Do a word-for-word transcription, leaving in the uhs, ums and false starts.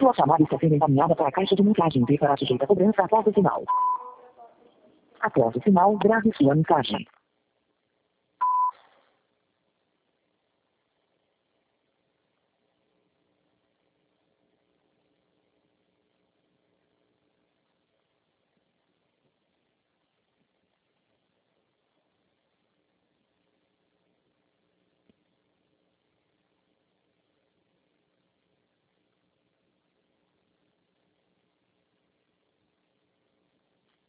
Sua chamada está sendo encaminhada para a caixa de mensagem e para sujeita a cobrança após o sinal. Após o sinal, grave sua mensagem.